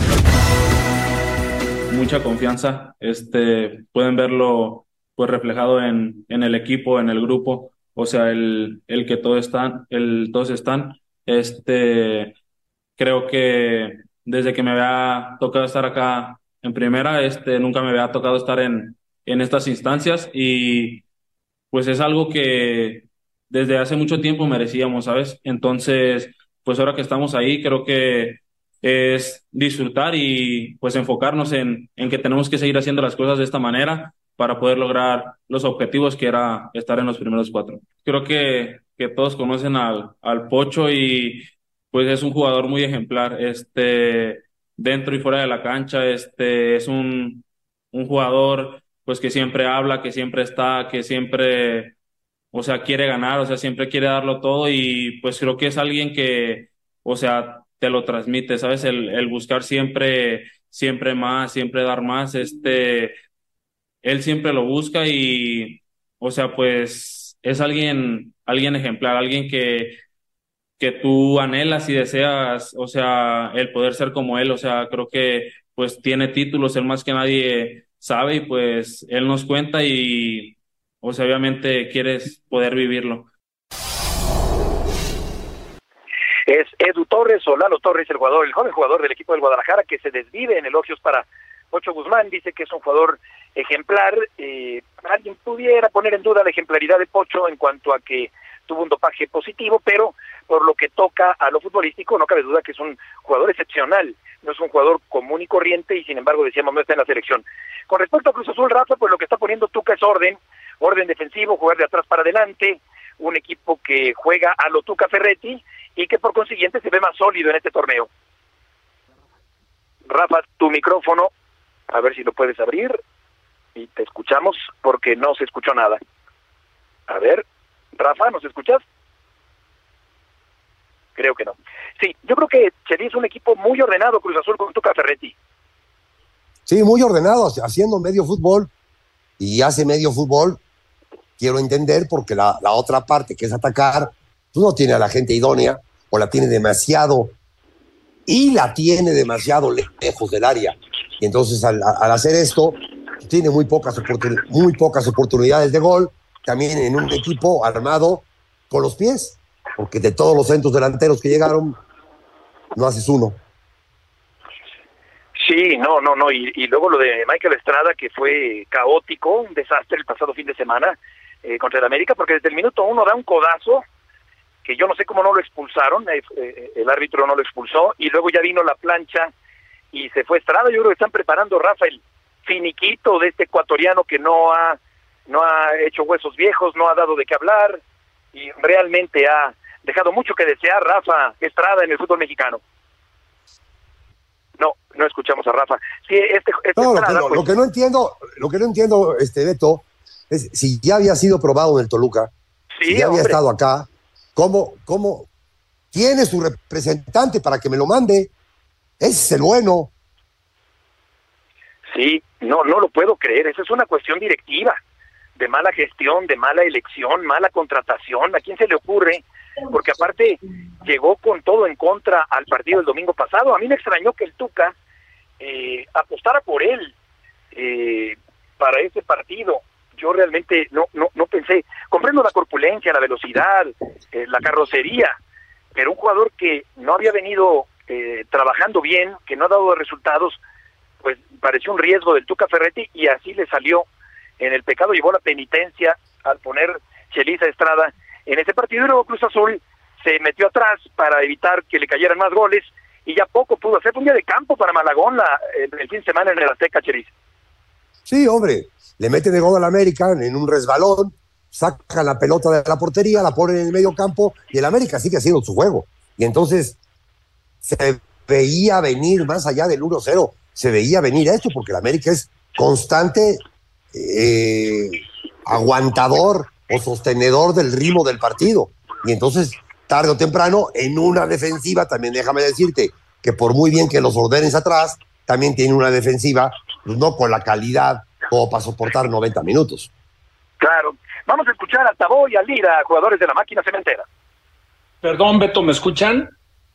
Speaker 13: Mucha confianza, este, pueden verlo pues reflejado en, en el equipo, en el grupo, o sea, el, el que todos están, el, todos están, este, creo que desde que me había tocado estar acá en primera, este, nunca me había tocado estar en en estas instancias y pues es algo que desde hace mucho tiempo merecíamos, ¿sabes? Entonces, pues ahora que estamos ahí, creo que es disfrutar y pues enfocarnos en, en que tenemos que seguir haciendo las cosas de esta manera para poder lograr los objetivos que era estar en los primeros cuatro. Creo que, que todos conocen al, al Pocho y pues es un jugador muy ejemplar. Este, dentro y fuera de la cancha. Este es un, un jugador pues que siempre habla, que siempre está, que siempre, o sea, quiere ganar, o sea, siempre quiere darlo todo y pues creo que es alguien que, o sea, te lo transmite, ¿sabes? El, el buscar siempre, siempre más, siempre dar más, este, él siempre lo busca y, o sea, pues es alguien, alguien ejemplar, alguien que que tú anhelas y deseas, o sea, el poder ser como él, o sea, creo que pues tiene títulos, él más que nadie sabe y pues él nos cuenta y, o sea, obviamente quieres poder vivirlo.
Speaker 2: Es Edu Torres o Lalo Torres, el jugador, el joven jugador del equipo del Guadalajara, que se desvive en elogios para Pocho Guzmán. Dice que es un jugador ejemplar. Eh, alguien pudiera poner en duda la ejemplaridad de Pocho en cuanto a que tuvo un dopaje positivo, pero por lo que toca a lo futbolístico, no cabe duda que es un jugador excepcional, no es un jugador común y corriente, y sin embargo, decíamos, no está en la selección. Con respecto a Cruz Azul, Rafa, pues lo que está poniendo Tuca es orden, orden defensivo, jugar de atrás para adelante, un equipo que juega a lo Tuca Ferretti, y que por consiguiente se ve más sólido en este torneo. Rafa, tu micrófono, a ver si lo puedes abrir, y te escuchamos, porque no se escuchó nada. A ver, Rafa, ¿nos escuchas? Creo que no. Sí, yo creo que Chelis es un equipo muy ordenado, Cruz Azul con Tuca Ferretti.
Speaker 4: Sí, muy ordenado, haciendo medio fútbol, y hace medio fútbol, quiero entender, porque la, la otra parte, que es atacar, pues no tiene a la gente idónea, o la tiene demasiado, y la tiene demasiado lejos del área. Y entonces, al, al hacer esto, tiene muy pocas, oportun- muy pocas oportunidades de gol, también en un equipo armado con los pies, porque de todos los centros delanteros que llegaron, no haces uno.
Speaker 2: Sí, no, no, no, y, y luego lo de Michael Estrada, que fue caótico, un desastre el pasado fin de semana eh, contra el América, porque desde el minuto uno da un codazo, que yo no sé cómo no lo expulsaron, eh, eh, el árbitro no lo expulsó, y luego ya vino la plancha y se fue Estrada. Yo creo que están preparando, Rafa, el finiquito de este ecuatoriano que no ha, no ha hecho huesos viejos, no ha dado de qué hablar, y realmente ha dejado mucho que desear, Rafa Estrada, en el fútbol mexicano. No, no escuchamos a Rafa. Sí, este, este
Speaker 4: no,
Speaker 2: Estrada,
Speaker 4: lo, que, lo,
Speaker 2: pues,
Speaker 4: lo que no entiendo, lo que no entiendo, este Beto, es si ya había sido probado en el Toluca,
Speaker 2: sí,
Speaker 4: si ya había
Speaker 2: hombre.
Speaker 4: estado acá, ¿cómo, cómo tiene su representante para que me lo mande? Ese es el bueno.
Speaker 2: Sí, no, no lo puedo creer. Esa es una cuestión directiva, de mala gestión, de mala elección, mala contratación. ¿A quién se le ocurre? Porque aparte llegó con todo en contra al partido del domingo pasado. A mí me extrañó que el Tuca eh, apostara por él eh, para ese partido. Yo realmente no, no, no pensé. Comprendo la corpulencia, la velocidad, eh, la carrocería, pero un jugador que no había venido eh, trabajando bien, que no ha dado resultados, pues pareció un riesgo del Tuca Ferretti, y así le salió. En el pecado llevó la penitencia al poner Chelis a Estrada en ese partido, y luego Cruz Azul se metió atrás para evitar que le cayeran más goles, y ya poco pudo hacer. Fue un día de campo para Malagón la, el, el fin de semana en el Azteca, Chelis.
Speaker 4: Sí, hombre, le meten de gol al América en un resbalón, sacan la pelota de la portería, la ponen en el medio campo, y el América sigue haciendo su juego. Y entonces se veía venir, más allá del uno cero, se veía venir esto, porque el América es constante eh, aguantador o sostenedor del ritmo del partido. Y entonces, tarde o temprano, en una defensiva, también déjame decirte que por muy bien que los ordenes atrás, también tiene una defensiva, pues no con la calidad como para soportar noventa minutos.
Speaker 2: Claro. Vamos a escuchar a Tabó y a Lira, jugadores de la máquina cementera.
Speaker 3: Perdón, Beto, ¿me escuchan?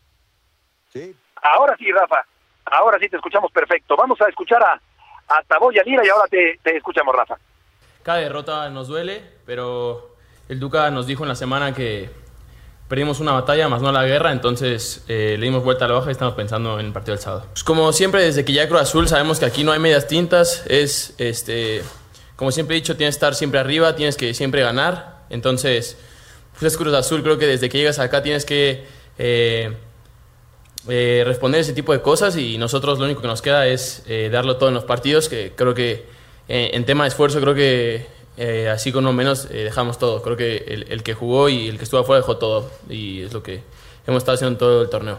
Speaker 4: Sí.
Speaker 2: Ahora sí, Rafa. Ahora sí te escuchamos perfecto. Vamos a escuchar a, a Tabó y a Lira, y ahora te, te escuchamos, Rafa.
Speaker 14: Cada derrota nos duele, pero el Tuca nos dijo en la semana que perdimos una batalla, más no la guerra, entonces eh, le dimos vuelta a la hoja y estamos pensando en el partido del sábado. Pues como siempre, desde que ya hay Cruz Azul, sabemos que aquí no hay medias tintas, es, este, como siempre he dicho, tienes que estar siempre arriba, tienes que siempre ganar, entonces, pues es Cruz Azul, creo que desde que llegas acá tienes que eh, eh, responder ese tipo de cosas, y nosotros lo único que nos queda es eh, darlo todo en los partidos, que creo que eh, en tema de esfuerzo, creo que Eh, así con lo menos eh, dejamos todo. Creo que el, el que jugó y el que estuvo afuera dejó todo, y es lo que hemos estado haciendo en todo el torneo.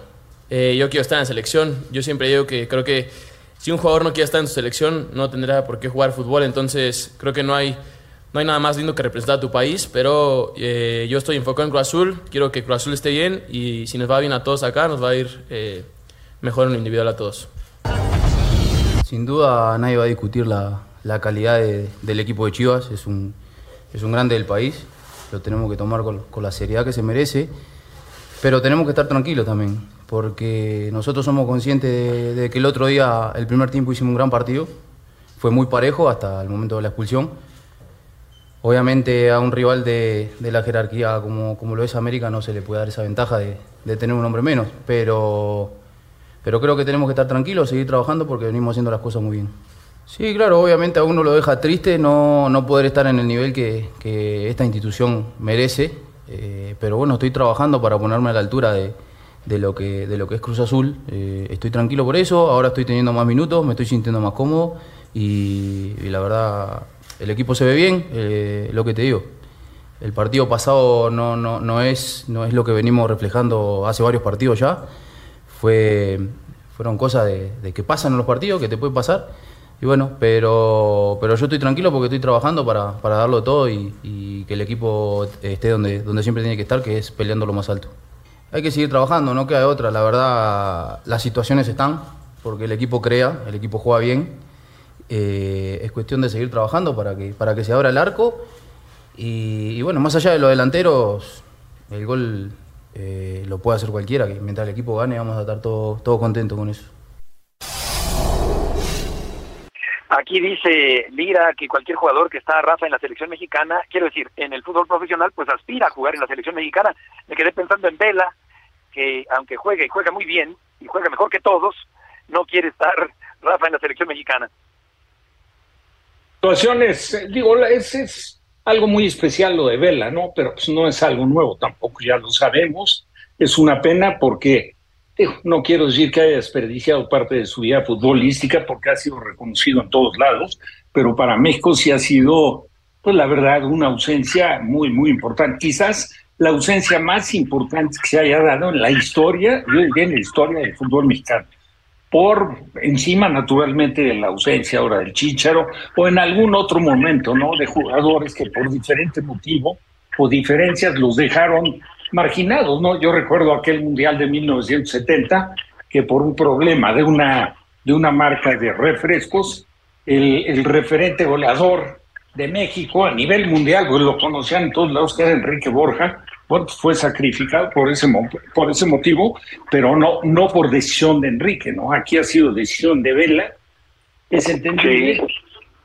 Speaker 14: eh, yo quiero estar en la selección. Yo siempre digo que creo que si un jugador no quiere estar en su selección, no tendrá por qué jugar fútbol. Entonces creo que no hay, no hay nada más lindo que representar a tu país, pero eh, yo estoy enfocado en Cruz Azul, quiero que Cruz Azul esté bien y si nos va bien a todos acá, nos va a ir eh, mejor en lo individual a todos.
Speaker 15: Sin duda nadie va a discutir la, la calidad de, del equipo de Chivas, es un, es un grande del país, lo tenemos que tomar con, con la seriedad que se merece, pero tenemos que estar tranquilos también, porque nosotros somos conscientes de, de que el otro día, el primer tiempo, hicimos un gran partido, fue muy parejo hasta el momento de la expulsión. Obviamente a un rival de, de la jerarquía como, como lo es América no se le puede dar esa ventaja de, de tener un hombre menos, pero... Pero creo que tenemos que estar tranquilos, seguir trabajando porque venimos haciendo las cosas muy bien. Sí, claro, obviamente a uno lo deja triste no, no poder estar en el nivel que, que esta institución merece, eh, pero bueno, estoy trabajando para ponerme a la altura de, de, lo, que, de lo que es Cruz Azul. Eh, estoy tranquilo por eso, ahora estoy teniendo más minutos, me estoy sintiendo más cómodo y, y la verdad el equipo se ve bien, eh, lo que te digo. El partido pasado no, no, no, es, no es lo que venimos reflejando hace varios partidos ya. Fue, fueron cosas de, de que pasan en los partidos, que te puede pasar, y bueno, pero, pero yo estoy tranquilo porque estoy trabajando para, para darlo todo y, y que el equipo esté donde, donde siempre tiene que estar, que es peleando lo más alto. Hay que seguir trabajando, no queda otra, la verdad las situaciones están, porque el equipo crea, el equipo juega bien, eh, es cuestión de seguir trabajando para que, para que se abra el arco, y, y bueno, más allá de los delanteros, el gol... Eh, lo puede hacer cualquiera, que mientras el equipo gane vamos a estar todos todo contentos con eso.
Speaker 2: Aquí dice Lira que cualquier jugador que está, Rafa, en la selección mexicana, quiero decir, en el fútbol profesional, pues aspira a jugar en la selección mexicana. Me quedé pensando en Vela, que aunque juega y juega muy bien, y juega mejor que todos, no quiere estar, Rafa, en la selección mexicana.
Speaker 3: Situaciones, digo, es... es... algo muy especial lo de Vela, ¿no? Pero pues no es algo nuevo tampoco, ya lo sabemos. Es una pena porque, digo, no quiero decir que haya desperdiciado parte de su vida futbolística porque ha sido reconocido en todos lados, pero para México sí ha sido, pues la verdad, una ausencia muy, muy importante. Quizás la ausencia más importante que se haya dado en la historia, yo diría en la historia del fútbol mexicano. Por encima, naturalmente, de la ausencia ahora del Chícharo, o en algún otro momento, ¿no? De jugadores que por diferente motivo o diferencias los dejaron marginados, ¿no? Yo recuerdo aquel Mundial de mil novecientos setenta, que por un problema de una, de una marca de refrescos, el, el referente goleador de México a nivel mundial, pues lo conocían en todos lados, que era Enrique Borja, bueno, fue sacrificado por ese por ese motivo, pero no no por decisión de Enrique, ¿no? Aquí ha sido decisión de Vela, es entendible. Sí.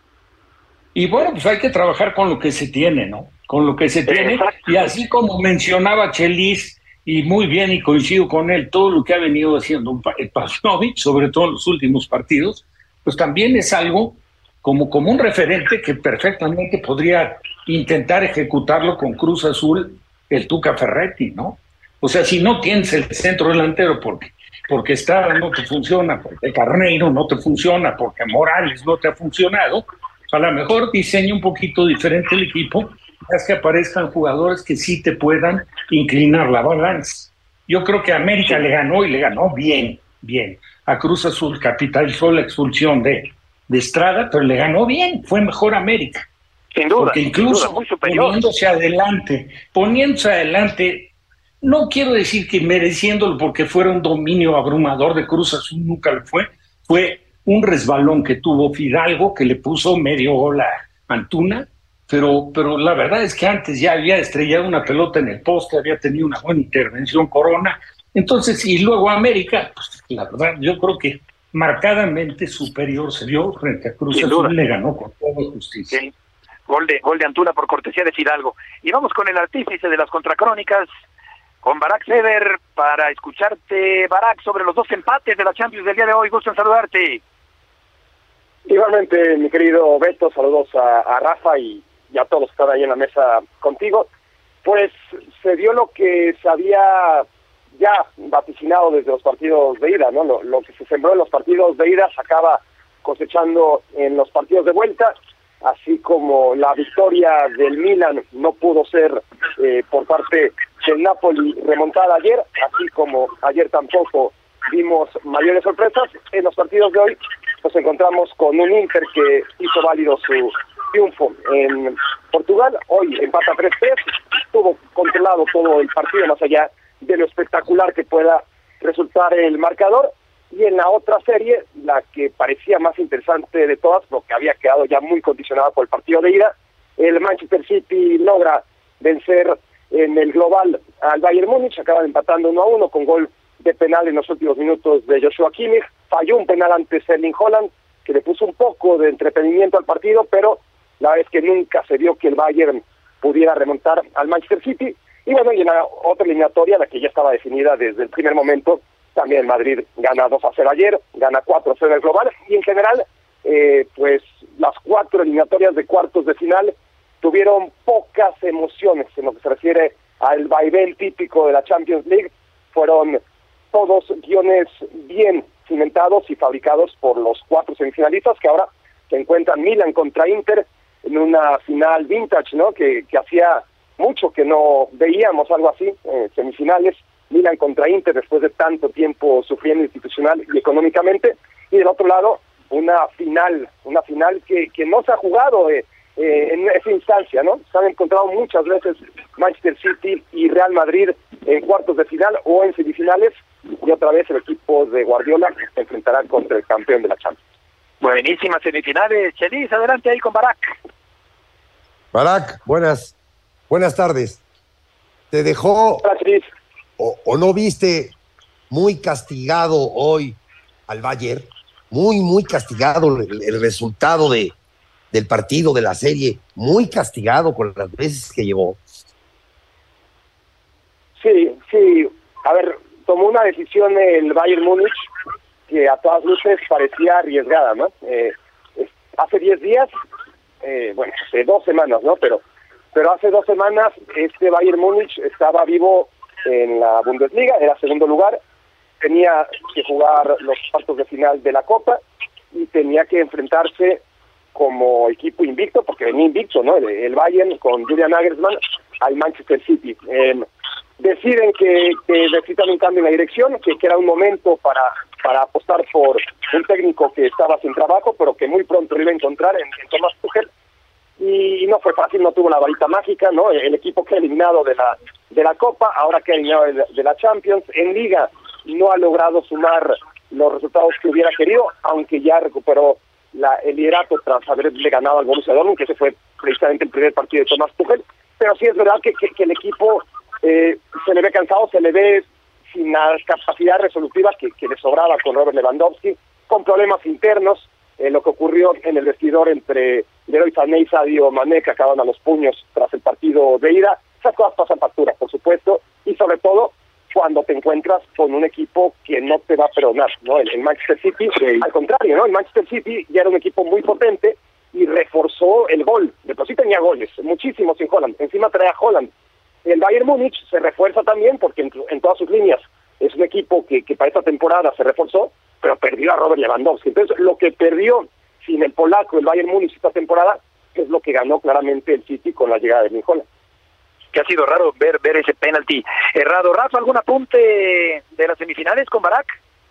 Speaker 3: Y bueno, pues hay que trabajar con lo que se tiene, ¿no? Con lo que se tiene, y así como mencionaba Chelis, y muy bien, y coincido con él, todo lo que ha venido haciendo Paunovic, sobre todo en los últimos partidos, pues también es algo como, como un referente que perfectamente podría intentar ejecutarlo con Cruz Azul, el Tuca Ferretti, ¿no? O sea, si no tienes el centro delantero porque, porque Estrada no te funciona, porque Carneiro no te funciona, porque Morales no te ha funcionado, a lo mejor diseña un poquito diferente el equipo, es que aparezcan jugadores que sí te puedan inclinar la balanza. Yo creo que América le ganó y le ganó bien, bien. A Cruz Azul capitalizó la expulsión de, de Estrada, pero le ganó bien, fue mejor América.
Speaker 2: Sin duda,
Speaker 3: porque incluso
Speaker 2: sin duda, muy superior.
Speaker 3: poniéndose adelante, poniéndose adelante, no quiero decir que mereciéndolo porque fuera un dominio abrumador de Cruz Azul, nunca lo fue, fue un resbalón que tuvo Fidalgo, que le puso medio gol a Antuna, pero, pero la verdad es que antes ya había estrellado una pelota en el poste, había tenido una buena intervención Corona, entonces, y luego América, pues la verdad, yo creo que marcadamente superior se vio frente a Cruz Azul, le ganó con toda justicia.
Speaker 2: Sí. Gol de, gol de Antuna por cortesía de Fidalgo. Y vamos con el artífice de las contracrónicas, con Barak Sever, para escucharte, Barak, sobre los dos empates de la Champions del día de hoy. Gusto en saludarte.
Speaker 9: Igualmente, mi querido Beto, saludos a, a Rafa y, y a todos los que están ahí en la mesa contigo. Pues se dio lo que se había ya vaticinado desde los partidos de ida, ¿no? Lo, lo que se sembró en los partidos de ida se acaba cosechando en los partidos de vuelta, así como la victoria del Milan no pudo ser eh, por parte del Napoli remontada ayer, así como ayer tampoco vimos mayores sorpresas. En los partidos de hoy nos encontramos con un Inter que hizo válido su triunfo en Portugal. Hoy empata tres tres, estuvo controlado todo el partido más allá de lo espectacular que pueda resultar el marcador. Y en la otra serie, la que parecía más interesante de todas, porque había quedado ya muy condicionada por el partido de ida, el Manchester City logra vencer en el global al Bayern Múnich, acaban empatando uno a uno con gol de penal en los últimos minutos de Joshua Kimmich. Falló un penal ante Erling Haaland, que le puso un poco de entretenimiento al partido, pero la verdad es que nunca se vio que el Bayern pudiera remontar al Manchester City. Y bueno, y en la otra eliminatoria, la que ya estaba definida desde el primer momento, también Madrid gana dos a cero ayer, gana cuatro a cero en el global, y en general, eh, pues las cuatro eliminatorias de cuartos de final tuvieron pocas emociones en lo que se refiere al vaivén típico de la Champions League. Fueron todos guiones bien cimentados y fabricados por los cuatro semifinalistas, que ahora se encuentran Milan contra Inter en una final vintage, ¿no? Que, que hacía mucho que no veíamos algo así, eh, semifinales, Milan contra Inter después de tanto tiempo sufriendo institucional y económicamente, y del otro lado una final, una final que, que no se ha jugado eh, eh, en esa instancia, ¿no? Se han encontrado muchas veces Manchester City y Real Madrid en cuartos de final o en semifinales, y otra vez el equipo de Guardiola se enfrentará contra el campeón de la Champions.
Speaker 2: Buenísimas semifinales, Chelis, adelante ahí con Barak.
Speaker 4: Barak, buenas, buenas tardes. ¿Te dejó o, o no viste muy castigado hoy al Bayern? Muy, muy castigado el, el resultado de, del partido, de la serie, muy castigado con las veces que llevó.
Speaker 9: Sí, sí, a ver, tomó una decisión el Bayern Múnich que a todas luces parecía arriesgada, ¿no? Eh, hace diez días, eh, bueno, hace dos semanas, ¿no? Pero, pero hace dos semanas este Bayern Múnich estaba vivo en la Bundesliga, era segundo lugar, tenía que jugar los cuartos de final de la Copa y tenía que enfrentarse como equipo invicto, porque venía invicto, ¿no? El, el Bayern con Julian Nagelsmann al Manchester City. Eh, deciden que, que necesitan un cambio en la dirección, que, que era un momento para, para apostar por un técnico que estaba sin trabajo, pero que muy pronto lo iba a encontrar en, en Thomas Tuchel. Y no fue fácil, no tuvo la varita mágica, ¿no? El equipo queda eliminado de la de la Copa, ahora queda eliminado de la, de la Champions. En Liga no ha logrado sumar los resultados que hubiera querido, aunque ya recuperó la, el liderato tras haberle ganado al Borussia Dortmund, que ese fue precisamente el primer partido de Thomas Tuchel. Pero sí es verdad que, que, que el equipo eh, se le ve cansado, se le ve sin la capacidad resolutiva que, que le sobraba con Robert Lewandowski, con problemas internos, eh, lo que ocurrió en el vestidor entre Leroy Sané y Sadio Mané, que acaban a los puños tras el partido de ida. Esas cosas pasan factura, por supuesto, y sobre todo cuando te encuentras con un equipo que no te va a perdonar, ¿no? El, el Manchester City, sí. Al contrario, ¿no? El Manchester City ya era un equipo muy potente y reforzó el gol. De por sí tenía goles, muchísimos sin Haaland. Encima trae a Haaland. El Bayern Múnich se refuerza también porque en, en todas sus líneas es un equipo que, que para esta temporada se reforzó, pero perdió a Robert Lewandowski. Entonces, lo que perdió sin el polaco, el Bayern Múnich esta temporada, es lo que ganó claramente el City con la llegada de Erling Haaland.
Speaker 2: Que ha sido raro ver ver ese penalti errado. Rafa, ¿algún apunte de las semifinales con Barak?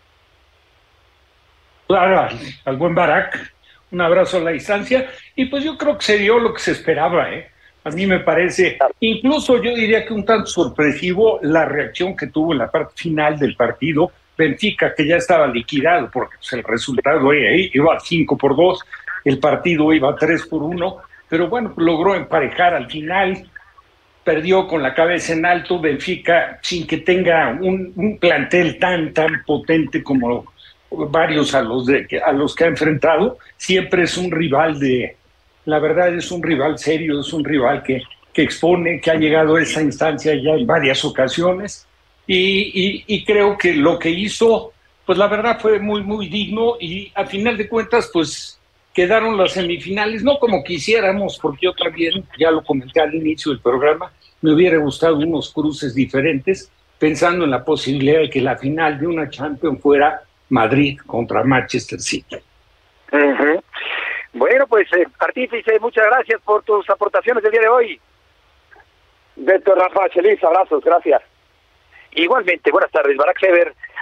Speaker 3: Claro, al buen Barak, un abrazo a la distancia, y pues yo creo que se dio lo que se esperaba, ¿eh? A mí me parece, incluso yo diría que un tanto sorpresivo la reacción que tuvo en la parte final del partido Benfica, que ya estaba liquidado, porque pues, el resultado eh, iba cinco por dos, el partido iba tres por uno, pero bueno, logró emparejar al final, perdió con la cabeza en alto. Benfica, sin que tenga un, un plantel tan, tan potente como varios a los, de, a los que ha enfrentado, siempre es un rival de, la verdad es un rival serio, es un rival que, que expone, que ha llegado a esa instancia ya en varias ocasiones, y, y, y creo que lo que hizo, pues la verdad fue muy, muy digno, y a final de cuentas, pues quedaron las semifinales, no como quisiéramos, porque yo también, ya lo comenté al inicio del programa, me hubiera gustado unos cruces diferentes, pensando en la posibilidad de que la final de una Champions fuera Madrid contra Manchester City.
Speaker 2: Uh-huh. Bueno, pues, eh, Artífice, muchas gracias por tus aportaciones del día de hoy.
Speaker 9: Beto, Rafa, Chelis, abrazos, gracias.
Speaker 2: Igualmente, buenas tardes. Barak Feber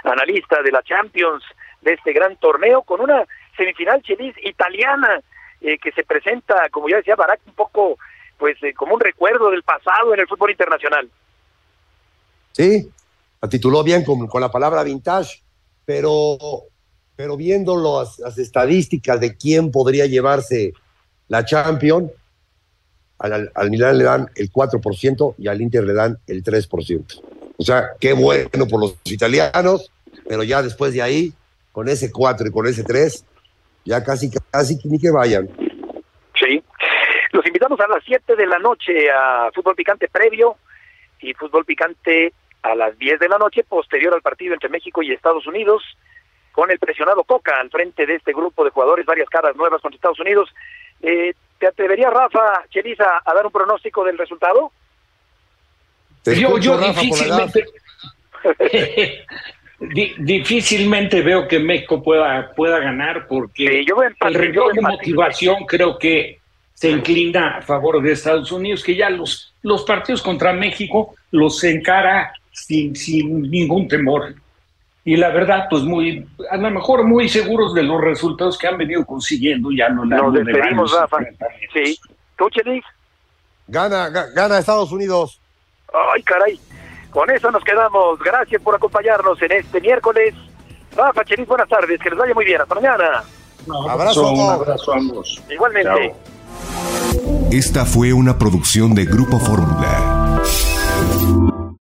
Speaker 2: analista de la Champions, de este gran torneo, con una semifinal Chelis italiana, eh, que se presenta, como ya decía Barak, un poco pues eh, como un recuerdo del pasado en el fútbol internacional.
Speaker 4: Sí, la tituló bien con, con la palabra vintage, pero, pero viendo las, las estadísticas de quién podría llevarse la Champions, al, al Milán le dan el cuatro por ciento y al Inter le dan el tres por ciento. O sea, qué bueno por los italianos, pero ya después de ahí, con ese cuatro y con ese tres, ya casi, casi ni que vayan.
Speaker 2: Sí. Los invitamos a las siete de la noche a Fútbol Picante previo y Fútbol Picante a las diez de la noche posterior al partido entre México y Estados Unidos, con el presionado Coca al frente de este grupo de jugadores, varias caras nuevas contra Estados Unidos. Eh, ¿Te atreverías, Rafa Cheliza, a dar un pronóstico del resultado?
Speaker 4: Te
Speaker 3: yo
Speaker 4: escucho,
Speaker 3: yo
Speaker 4: Rafa,
Speaker 3: difícilmente di, difícilmente veo que México pueda pueda ganar, porque
Speaker 2: sí, yo empate,
Speaker 3: el reloj de motivación creo que se inclina a favor de Estados Unidos, que ya los los partidos contra México los encara sin sin ningún temor. Y la verdad, pues muy, a lo mejor muy seguros de los resultados que han venido consiguiendo ya no la
Speaker 2: Nos despedimos, Rafa. Sí. ¿Tú, Chelis?
Speaker 4: Gana, ga- gana Estados Unidos.
Speaker 2: Ay, caray. Con eso nos quedamos. Gracias por acompañarnos en este miércoles. Rafa, Chelis, buenas tardes. Que les vaya muy bien. Hasta mañana.
Speaker 3: Un
Speaker 4: abrazo.
Speaker 3: Un abrazo a ambos.
Speaker 2: Igualmente.
Speaker 1: Esta fue una producción de Grupo Fórmula.